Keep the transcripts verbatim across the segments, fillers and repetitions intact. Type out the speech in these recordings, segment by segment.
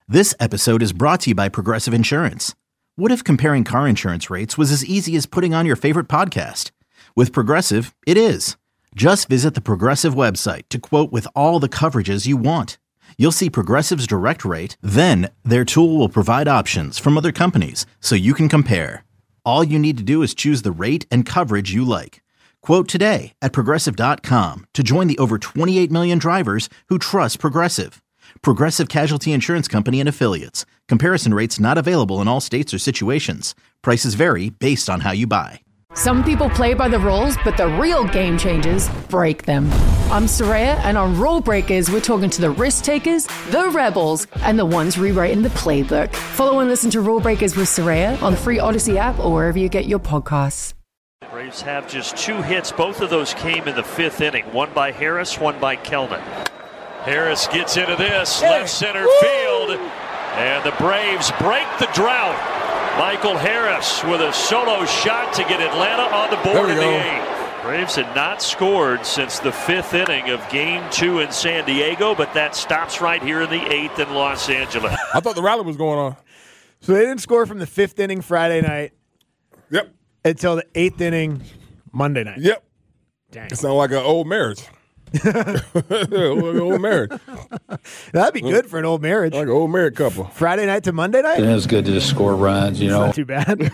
This episode is brought to you by Progressive Insurance. What if comparing car insurance rates was as easy as putting on your favorite podcast? With Progressive, it is. Just visit the Progressive website to quote with all the coverages you want. You'll see Progressive's direct rate, then their tool will provide options from other companies so you can compare. All you need to do is choose the rate and coverage you like. Quote today at progressive dot com to join the over twenty-eight million drivers who trust Progressive. Progressive Casualty Insurance Company and Affiliates. Comparison rates not available in all states or situations. Prices vary based on how you buy. Some people play by the rules, but the real game changers break them. I'm Soraya, and on Rule Breakers, we're talking to the risk takers, the rebels, and the ones rewriting the playbook. Follow and listen to Rule Breakers with Soraya on the free Odyssey app or wherever you get your podcasts. Braves have just two hits. Both of those came in the fifth inning. One by Harris, one by Kelman. Harris gets into this, hey. left center Woo! field, and the Braves break the drought. Michael Harris with a solo shot to get Atlanta on the board in the eighth. Braves had not scored since the fifth inning of Game two in San Diego, but that stops right here in the eighth in Los Angeles. I thought the rally was going on. So they didn't score from the fifth inning Friday night. Yep. Until the eighth inning Monday night. Yep. Dang. It sounds like an old marriage. old marriage. That'd be good for an old marriage. Like an old married couple. Friday night to Monday night? It is good to just score runs, you know. Not too bad.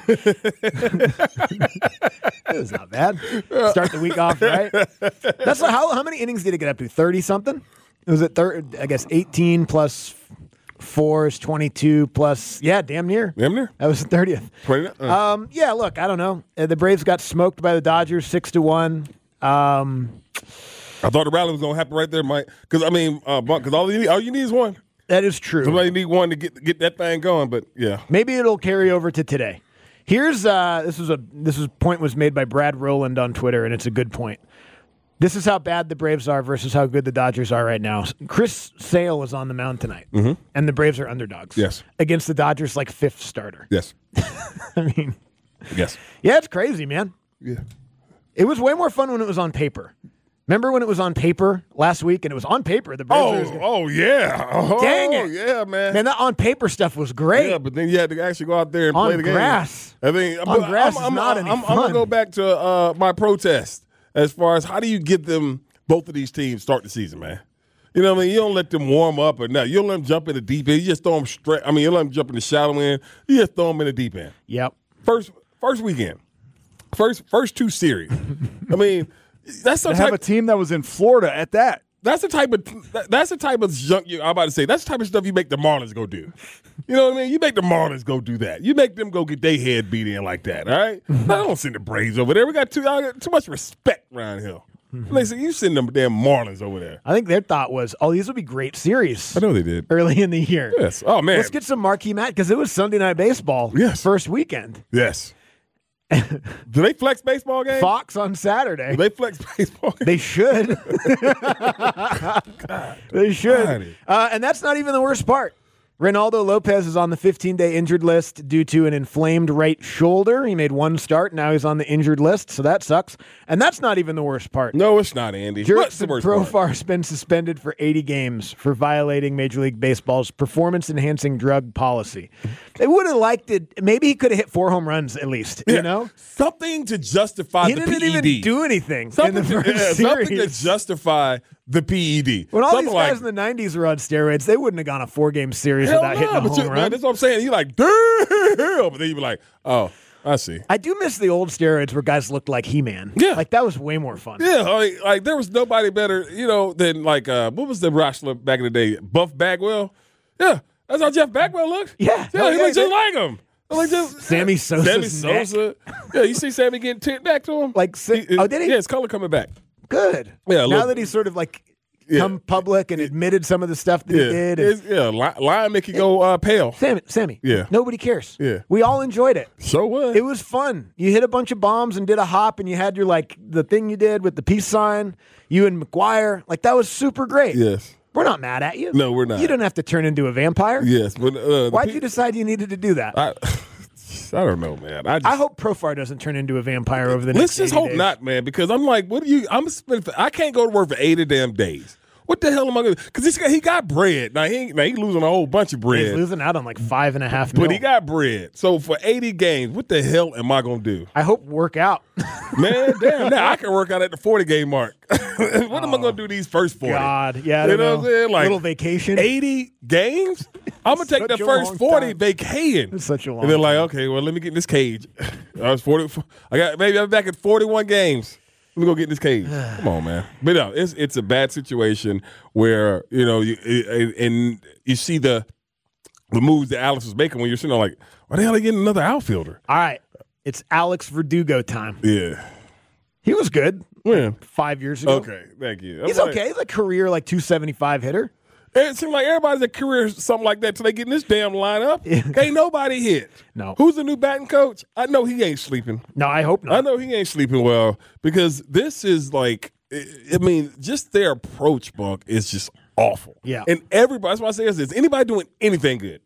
It was not bad. Start the week off right. That's like, how how many innings did it get up to? thirty something? It was at third, I guess eighteen plus four is twenty-two plus, yeah, damn near. Damn near. That was the thirtieth. twenty, uh. Um, yeah, look, I don't know. Uh, the Braves got smoked by the Dodgers six to one. Um, I thought the rally was going to happen right there, Mike. Because, I mean, because uh, all, you need, all you need is one. That is true. Somebody need one to get get that thing going, but yeah. Maybe it'll carry over to today. Here's uh, this was a this was point was made by Brad Rowland on Twitter, and it's a good point. This is how bad the Braves are versus how good the Dodgers are right now. Chris Sale was on the mound tonight, mm-hmm. and the Braves are underdogs. Yes. Against the Dodgers, like fifth starter. Yes. I mean, yes. Yeah, it's crazy, man. Yeah. It was way more fun when it was on paper. Remember when it was on paper last week, and it was on paper? The Braves oh, oh yeah. Oh, Dang it. yeah, man. Man, that on paper stuff was great. Yeah, but then you had to actually go out there and on play the game. Grass. I think on but grass I'm, is I'm, not I'm, any I'm, fun. I'm going to go back to uh, my protest as far as how do you get them, both of these teams, start the season, man? You know what I mean? You don't let them warm up or nothing. You don't let them jump in the deep end. You just throw them straight. I mean, you let them jump in the shallow end. You just throw them in the deep end. Yep. First first weekend. First first two series. I mean, that's the to type have a team that was in Florida at that. That's the type of that's the type of junk you, I'm about to say. That's the type of stuff you make the Marlins go do. You know what I mean? You make the Marlins go do that. You make them go get their head beat in like that. All right? I don't send the Braves over there. We got too I got too much respect around here. Mm-hmm. They say you send them damn Marlins over there. I think their thought was, "Oh, these will be great series." I know they did early in the year. Yes. Oh man, let's get some marquee match because it was Sunday Night Baseball. Yes. First weekend. Yes. Do they flex baseball games? Fox on Saturday. Do they flex baseball games? They should. They should. Uh, and that's not even the worst part. Reynaldo Lopez is on the fifteen-day injured list due to an inflamed right shoulder. He made one start. Now he's on the injured list, so that sucks. And that's not even the worst part. No, it's not, Andy. What's the Jurickson worst Profar part? has been suspended for eighty games for violating Major League Baseball's performance-enhancing drug policy. They would have liked it. Maybe he could have hit four home runs at least, yeah. you know? Something to justify he the didn't P E D. even do anything something in the first to, yeah, series. Something to justify the P E D. When all something these guys like, in the nineties were on steroids, they wouldn't have gone a four-game series hell without no, hitting a but home you, run. Man, that's what I'm saying. You're like, damn. But then you'd be like, oh, I see. I do miss the old steroids where guys looked like He-Man. Yeah. Like, that was way more fun. Yeah, like, like there was nobody better, you know, than like, uh, what was the wrestler back in the day? Buff Bagwell? Yeah, that's how Jeff Bagwell looked. Yeah. Yeah, he yeah, looked just like him. Like just, Sammy Sosa's Sammy neck. Sosa. Yeah, you see Sammy getting tipped back to him? Like, si- He- oh, did he? Yeah, his color coming back. Good. Yeah, now look- that he's sort of like Yeah. come public and admitted some of the stuff that Yeah, he did. and- It's- yeah, li- lying make you go uh, pale. Sammy, Sammy. Yeah. Nobody cares. Yeah. We all enjoyed it. So what? It was fun. You hit a bunch of bombs and did a hop, and you had your, like, the thing you did with the peace sign, you and McGuire. Like, that was super great. Yes. We're not mad at you. No, we're not. You didn't have to turn into a vampire. Yes, but uh, Why'd pe- you decide you needed to do that? I, I don't know, man. I, just, I hope Profar doesn't turn into a vampire over the Let's next just eighty hope days. not, man, because I'm like, what do you? I'm spending. I can't go to work for eighty damn days. What the hell am I going to? Because he got bread. Now he ain't, now he losing a whole bunch of bread. He's losing out on like five and a half. But mil. he got bread. So for eighty games, what the hell am I going to do? I hope work out. Man, damn! Now I can work out at the forty game mark. what oh, am I going to do these first forty? God, yeah, I you don't know, know. what I'm saying? Like little vacation. eighty games. I'm gonna take the first forty vacating. It's such a long. And then like, time. okay, well, let me get in this cage. I was forty. I got maybe I'm back at forty-one games. Let me go get in this cage. Come on, man. But no, it's it's a bad situation where you know you and you see the the moves that Alex was making when you're sitting there like, why the hell are they getting another outfielder? All right, it's Alex Verdugo time. Yeah, he was good. When five years ago. Okay, thank you. I'm He's like, okay. He's a career like two seventy-five hitter. It seems like everybody's a career something like that till they get in this damn lineup. Ain't nobody hit. No. Who's the new batting coach? I know he ain't sleeping. No, I hope not. I know he ain't sleeping well because this is like, I mean, just their approach, Bunk, is just awful. Yeah. And everybody, that's why I say this, is anybody doing anything good?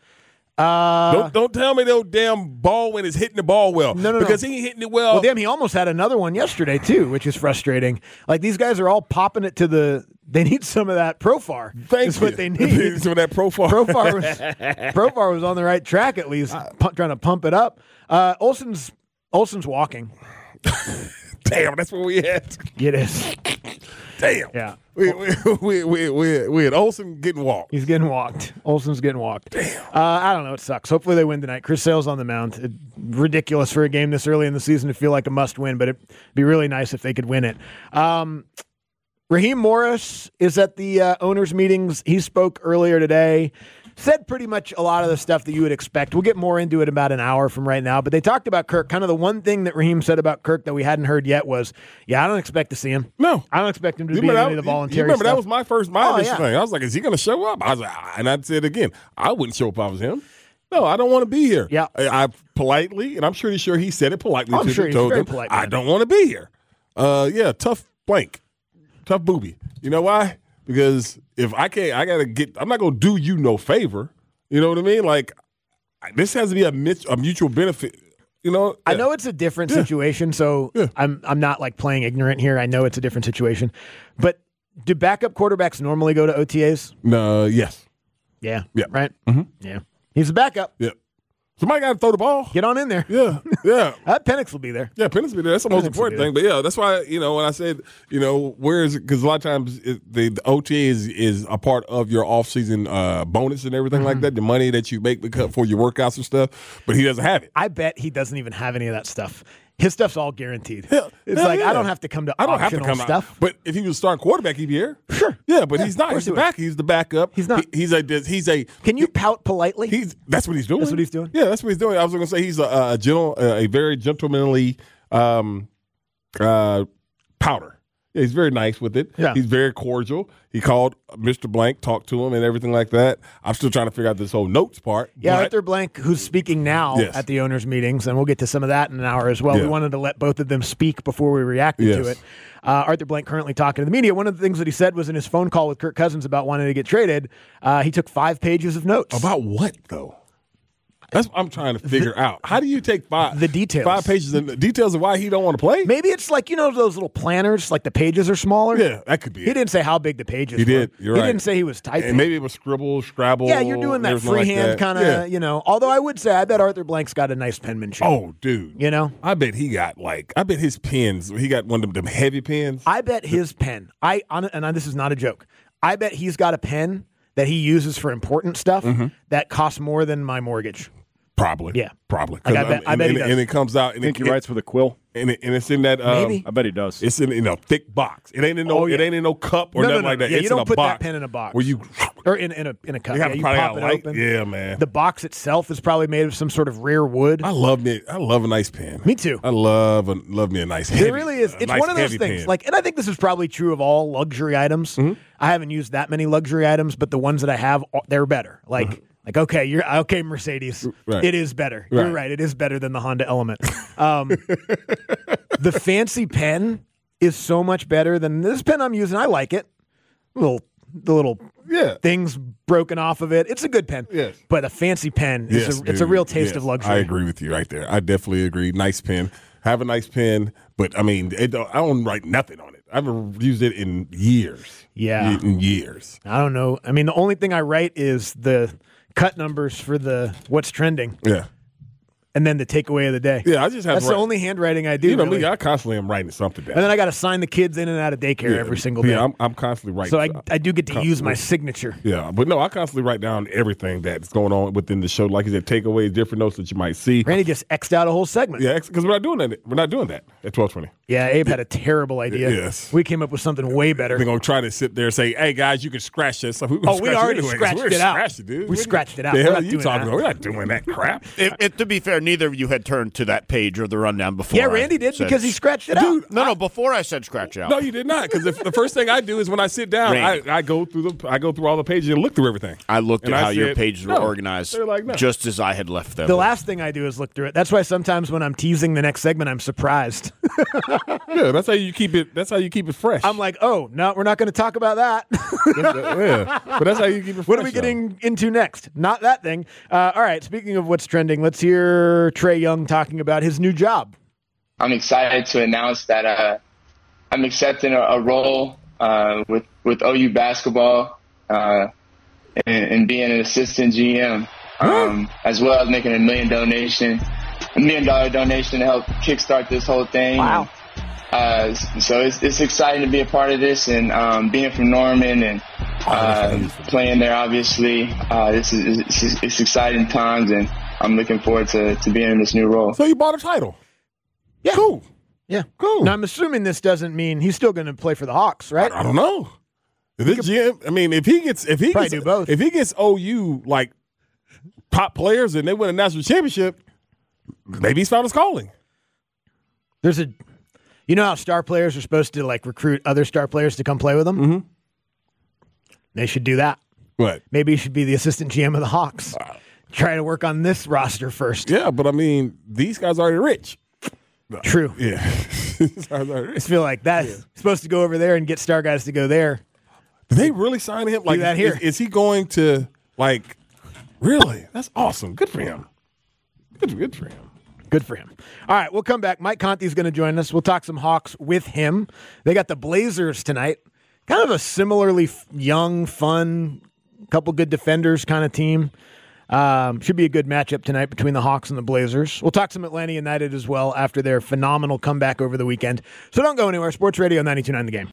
Uh, don't don't tell me no damn Baldwin is hitting the ball well. No, no, because no. he ain't hitting it well. Well, damn, he almost had another one yesterday too, which is frustrating. Like these guys are all popping it to the. They need some of that Profar. Thank That's you. what they need. Some of that Profar. Profar was Profar was on the right track at least, pu- trying to pump it up. Uh, Olson's Olson's walking. Damn, that's what we had. It is. Damn. Yeah. We we we we we, we had Olson getting walked. He's getting walked. Olson's getting walked. Damn. Uh, I don't know. It sucks. Hopefully they win tonight. Chris Sale's on the mound. It, ridiculous for a game this early in the season to feel like a must win, but it'd be really nice if they could win it. Um, Raheem Morris is at the uh, owners' meetings. He spoke earlier today. Said pretty much a lot of the stuff that you would expect. We'll get more into it about an hour from right now. But they talked about Kirk. Kind of the one thing that Raheem said about Kirk that we hadn't heard yet was, yeah, I don't expect to see him. No. I don't expect him to You be in remember any of that- the voluntary You remember stuff. that was my first my Oh, initial yeah. thing. I was like, is he going to show up? I was like, ah, and I said again, I wouldn't show up if I was him. No, I don't want to be here. Yeah. I, I politely, and I'm pretty sure he said it politely. I'm to sure them, he's told very them, polite, I man. don't want to be here. Uh, yeah, tough blank, tough booby. You know why? Because if I can't, I got to get. I'm not going to do you no favor. You know what I mean? Like this has to be a, mit- a mutual benefit. You know, I Yeah. know it's a different Yeah. situation, so Yeah. I'm I'm not like playing ignorant here. I know it's a different situation, but do backup quarterbacks normally go to O T As? No, yes, Yeah, Yeah. right. Mm-hmm. Yeah, he's a backup. yeah. Somebody got to throw the ball. Get on in there. Yeah, yeah. Uh, Penix will be there. Yeah, Penix be there. That's the most Penix will important be thing. But yeah, that's why you know when I said you know where is it? Because a lot of times it, the, the O T A is is a part of your off season uh, bonus and everything Mm-hmm. like that. The money that you make because for your workouts and stuff. But he doesn't have it. I bet he doesn't even have any of that stuff. His stuff's all guaranteed. Hell- it's hell like yeah. I don't have to come to I don't have to optional come stuff. out. But if he was starting quarterback, he'd be here. Sure. Yeah, but Yeah, he's of not. course He's the he would. back. He's the backup. He's not. He- he's a. He's a. Can you pout politely? He's that's what he's doing. That's what he's doing? Yeah, that's what he's doing. I was going to say he's a, a gentle, a very gentlemanly um, uh, powder. Yeah, he's very nice with it. Yeah. He's very cordial. He called Mister Blank, talked to him, and everything like that. I'm still trying to figure out this whole notes part. Yeah, but- Arthur Blank, who's speaking now Yes. at the owners' meetings, and we'll get to some of that in an hour as well. Yeah. We wanted to let both of them speak before we reacted to Yes. it. Uh, Arthur Blank currently talking to the media. One of the things that he said was in his phone call with Kirk Cousins about wanting to get traded, uh, he took five pages of notes. About what though? That's what I'm trying to figure out. How do you take five The details. five pages and the details of why he don't want to play? Maybe it's like, you know, those little planners, like the pages are smaller. Yeah, that could be He it. didn't say how big the pages He were. did. You're he right. didn't say he was typing. And maybe it was scribble, scrabble. yeah, you're doing and that everything like freehand that. kind of, Yeah. you know. Although I would say, I bet Arthur Blank's got a nice penmanship. Oh, dude. You know? I bet he got like I bet his pens. He got one of them, them heavy pens. I bet his pen, I on and I, this is not a joke. I bet he's got a pen that he uses for important stuff Mm-hmm. that costs more than my mortgage. Probably. Yeah. Probably. Like, I 'Cause, bet- um, I and, bet he and, does. and it comes out. And I think it, he writes with a quill. And, it, and it's in that. Um, Maybe. I bet he does. It's in you know thick box. It ain't in no. Oh, yeah. It ain't in no cup or No, no, nothing no, like no. that. Yeah, it's you don't in a put box that pen in a box. where you. Or in, in a in a cup. You Yeah, gotta you probably pop got it light. open. Yeah, man. The box itself is probably made of some sort of rare wood. I love me. I love a nice pen. Me too. I love a, love me a nice. Heavy, It really is. a It's nice one of those heavy things. pen. Like, and I think this is probably true of all luxury items. Mm-hmm. I haven't used that many luxury items, but the ones that I have, they're better. Like, like okay, you're okay, Mercedes. Right. It is better. You're Right. right. It is better than the Honda Element. Um, the fancy pen is so much better than this pen I'm using. I like it. Little the little yeah. things broken off of it. It's a good pen. Yes. But a fancy pen is Yes, a, it's a dude. real taste Yes. of luxury. I agree with you right there. I definitely agree. Nice pen. Have a nice pen, but I mean, it don't, I don't write nothing on it. I haven't used it in years. Yeah. In years. I don't know. I mean, the only thing I write is the cut numbers for the what's trending. Yeah. And then the takeaway of the day. Yeah, I just have That's to the write, only handwriting I do. You know really. me, I constantly am writing something down. And then I got to sign the kids in and out of daycare yeah, every single day. Yeah, I'm, I'm constantly writing. So I, I do get to constantly. use my signature. Yeah, but no, I constantly write down everything that's going on within the show. Like you said, takeaways, different notes that you might see. Randy just X'd out a whole segment. Yeah, because we're not doing that. We're not doing that at twelve twenty. Yeah, Abe had a terrible idea. Yes. We came up with something way better. We're going to try to sit there and say, hey, guys, you can scratch this. So oh, we already it scratched we're it out. Scratched it, dude. We scratched it out. The We're hell not are you doing talking that. about? We're not doing that crap. It, it, to be fair, neither of you had turned to that page or the rundown before. Yeah, Randy I did said- because he scratched it out. Dude, No, no, before I said scratch out. No, you did not. Because the first thing I do is when I sit down, I, Randy. I go through the I go through all the pages and look through everything. I looked And at I how your said, pages were no. organized They're like, no. just as I had left them. The last thing I do is look through it. That's why sometimes when I'm teasing the next segment, I'm surprised. Yeah, that's how you keep it. That's how you keep it fresh. I'm like, oh, no, we're not going to talk about that. yeah, but that's how you keep it fresh. What are we though. getting into next? Not that thing. Uh, all right, speaking of what's trending, let's hear Trae Young talking about his new job. I'm excited to announce that uh, I'm accepting a, a role uh, with with O U basketball uh, and, and being an assistant G M, um, as well as making a million donation, a million dollar donation to help kickstart this whole thing. Wow. Uh, so it's it's exciting to be a part of this, and um, being from Norman and uh, playing there. Obviously, uh, this is it's, it's exciting times, and I'm looking forward to to being in this new role. So you bought a title. Yeah. Cool. Yeah. Cool. Now, I'm assuming this doesn't mean he's still going to play for the Hawks, right? I don't know. If this G M, I mean, if he gets, if he Probably gets, do both. if he gets O U like top players and they win a national championship, maybe he's found his calling. There's a, you know how star players are supposed to like recruit other star players to come play with them? Mm-hmm. They should do that. What? Maybe he should be the assistant G M of the Hawks. Try to work on this roster first. Yeah, but I mean, these guys are already rich. True. Yeah. These guys are already I rich. just feel like that's supposed to go over there and get star guys to go there. Did they really sign him? Like, that is, here. is he going to like? Really? That's awesome. Good for him. Good, good for him. Good for him. All right, we'll come back. Mike Conti's going to join us. We'll talk some Hawks with him. They got the Blazers tonight. Kind of a similarly f- young, fun, couple good defenders kind of team. Um, should be a good matchup tonight between the Hawks and the Blazers. We'll talk some Atlanta United as well after their phenomenal comeback over the weekend. So don't go anywhere. Sports Radio ninety-two point nine The Game.